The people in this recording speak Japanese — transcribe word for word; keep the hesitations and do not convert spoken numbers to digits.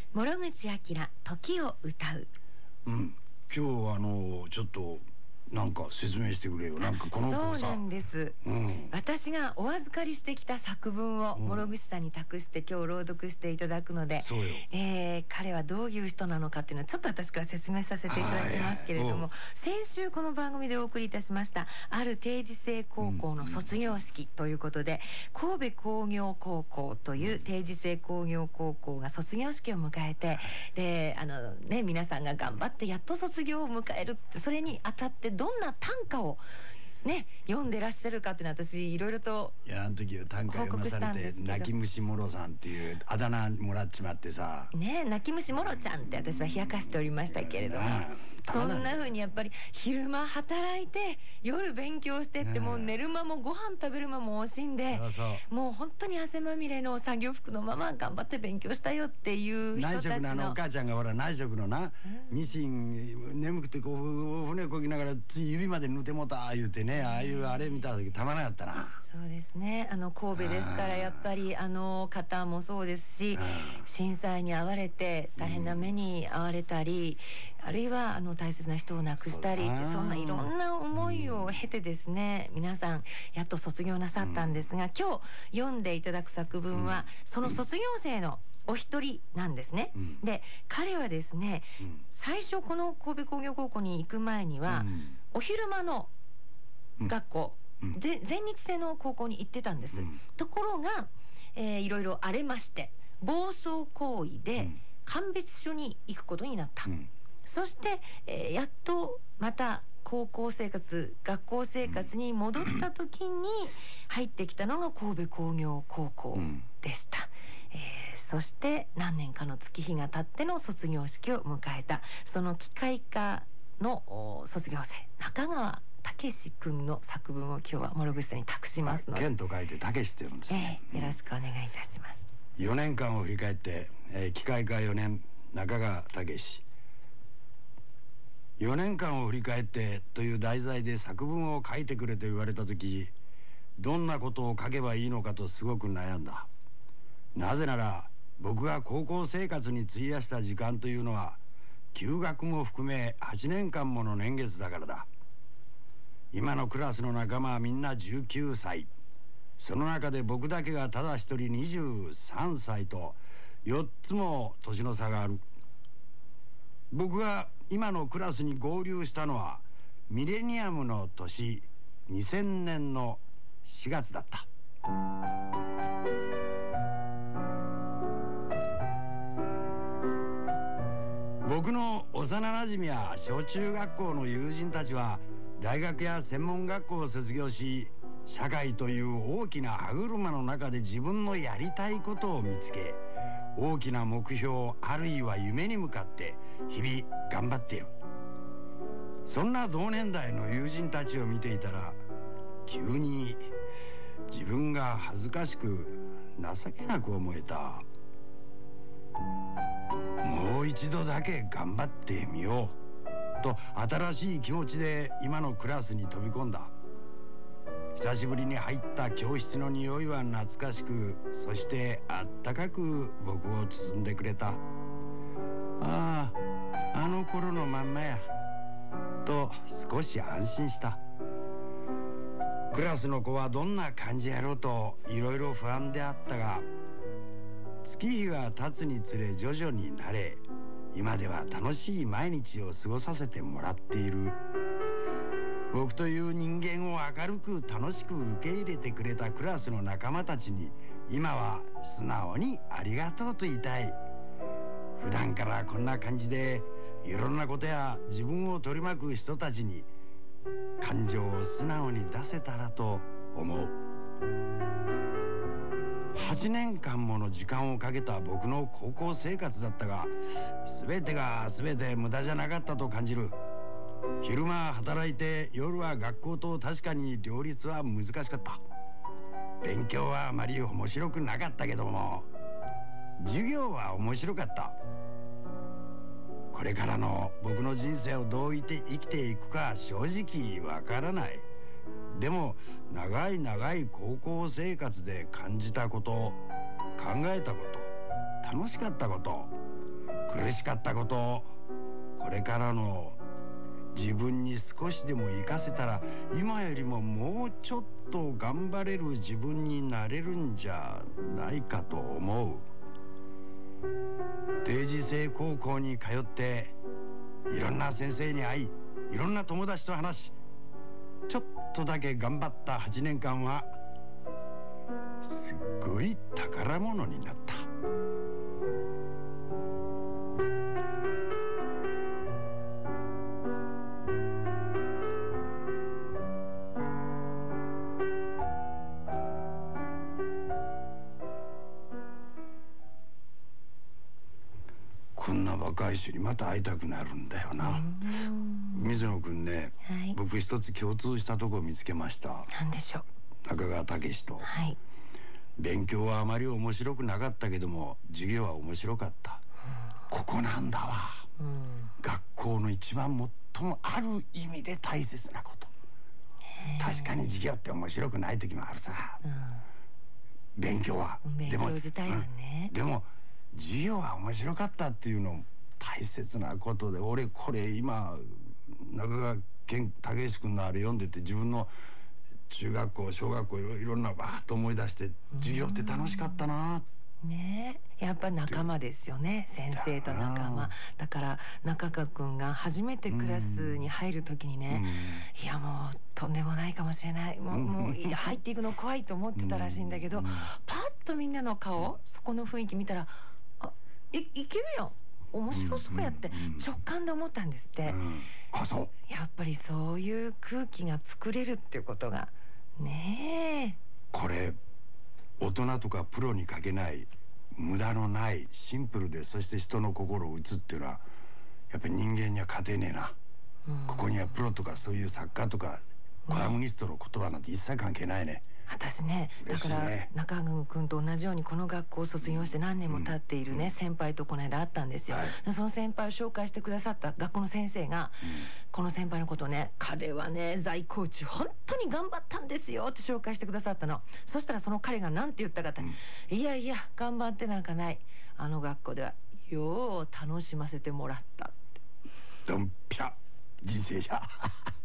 諸口明時を歌う。 うん、今日あのちょっとなんか説明してくれよ。なんかこの子さ、 そうなんです、うん、私がお預かりしてきた作文を諸口さんに託して今日朗読していただくので、 そうよ、 えー、彼はどういう人なのかっていうのはちょっと私から説明させていただきますけれども、先週この番組でお送りいたしましたある定時制高校の卒業式ということで、うん、神戸工業高校という定時制工業高校が卒業式を迎えて、であのね皆さんが頑張ってやっと卒業を迎えるって、それにあたってどんな短歌をね読んでらっしゃるかっていうのは私いろいろといやあの時は短歌読まされて泣き虫もろさんっていうあだ名もらっちまってさね、泣き虫もろちゃんって私は冷やかしておりましたけれども、そんな風にやっぱり昼間働いて夜勉強してって、もう寝る間もご飯食べる間も惜しんで、そうそうもう本当に汗まみれの作業服のまま頑張って勉強したよっていう人たちの内職のあのお母ちゃんがほら内職のな、うん、ミシン眠くてこう船こぎながらつい指まで縫ってもた言うてね、ああいうあれ見た時たまらなかったな。 そうですね、あの神戸ですからやっぱりあの方もそうですし、震災に遭われて大変な目に遭われたり、うん、あるいはあの大切な人を亡くしたりって、そんないろんな思いを経てですね、皆さんやっと卒業なさったんですが、うん、今日読んでいただく作文は、うん、その卒業生のお一人なんですね、うん、で彼はですね、うん、最初この神戸工業高校に行く前には、うん、お昼間の学校、うん、で全日制の高校に行ってたんです、うん、ところが、えー、いろいろ荒れまして暴走行為で鑑別所に行くことになった、うん、そして、えー、やっとまた高校生活学校生活に戻った時に入ってきたのが神戸工業高校でした、うん、えー、そして何年かの月日が経っての卒業式を迎えた、その機械科の卒業生中川武志くんの作文を今日は諸口さんに託しますので、 健と書いて武志って読むんですね、 えー、よろしくお願いいたします、 うん、よねんかんを振り返って、えー、機械科よねん中川武志、よねんかんを振り返ってという題材で作文を書いてくれと言われた時、どんなことを書けばいいのかとすごく悩んだ。なぜなら僕が高校生活に費やした時間というのは休学も含めはちねんかんもの年月だからだ。今のクラスの仲間はみんなじゅうきゅうさい、その中で僕だけがただ一人にじゅうさんさいとよっつも年の差がある。僕が今のクラスに合流したのはミレニアムの年にせんねんのしがつだった。僕の幼なじみや小中学校の友人たちは大学や専門学校を卒業し、社会という大きな歯車の中で自分のやりたいことを見つけ、大きな目標あるいは夢に向かって日々頑張っている。そんな同年代の友人たちを見ていたら、急に自分が恥ずかしく情けなく思えた。もう一度だけ頑張ってみようと新しい気持ちで今のクラスに飛び込んだ。久しぶりに入った教室の匂いは懐かしく、そしてあったかく僕を包んでくれた。ああ、あの頃のまんまやと少し安心した。クラスの子はどんな感じやろうといろいろ不安であったが、月日が経つにつれ徐々に慣れ、今では楽しい毎日を過ごさせてもらっている。僕という人間を明るく楽しく受け入れてくれたクラスの仲間たちに今は素直にありがとうと言いたい。普段からこんな感じでいろんなことや自分を取り巻く人たちに感情を素直に出せたらと思う。はちねんかんもの時間をかけた僕の高校生活だったが、全てが全て無駄じゃなかったと感じる。昼間働いて夜は学校と確かに両立は難しかった。勉強はあまり面白くなかったけども、授業は面白かった。これからの僕の人生をどういて生きていくか正直わからない。でも長い長い高校生活で感じたこと、考えたこと、楽しかったこと、 苦しかったことをこれからの自分に少しでも生かせたら、今よりももうちょっと頑張れる自分になれるんじゃないかと思う。定時制高校に通っていろんな先生に会い、いろんな友達と話し、ちょっとだけ頑張ったはちねんかんはすっごい宝物になった。こんな若い人にまた会いたくなるんだよな。水野君ね、 はい、 僕一つ共通したとこを見つけました。 何でしょう。 中川武史と、 はい、 勉強はあまり面白くなかったけども授業は面白かった、うん、ここなんだわ、うん、学校の一番最もある意味で大切なこと。確かに授業って面白くない時もあるさ、うん、勉強は勉強自体はね、 うん、でも授業は面白かったっていうの大切なことで、俺これ今中川健武史君のあれ読んでて、自分の中学校小学校いろいろんなバーッと思い出して、授業って楽しかったなねえ、やっぱ仲間ですよね、先生と仲間だから。中川君が初めてクラスに入る時にね、いやもうとんでもないかもしれない、もう、もう入っていくの怖いと思ってたらしいんだけど、パッとみんなの顔、そこの雰囲気見たら、あ、い, いけるよ、面白そうやって直感で思ったんですって、うん、 あ、そう。 やっぱりそういう空気が作れるっていうことがねえ、 これ大人とかプロにかけない無駄のないシンプルで、そして人の心を打つっていうのはやっぱり人間には勝てねえな、うん、ここにはプロとかそういう作家とかコラムニストの言葉なんて一切関係ないね。 私ね、だから中川君と同じようにこの学校を卒業して何年も経っているね、うん、先輩とこの間会ったんですよ、はい、その先輩を紹介してくださった学校の先生が、うん、この先輩のことをね、彼はね在校中本当に頑張ったんですよって紹介してくださったの。そしたらその彼が何て言ったかって、うん、いやいや頑張ってなんかない、あの学校ではよう楽しませてもらったって。 ドンピャ人生じゃ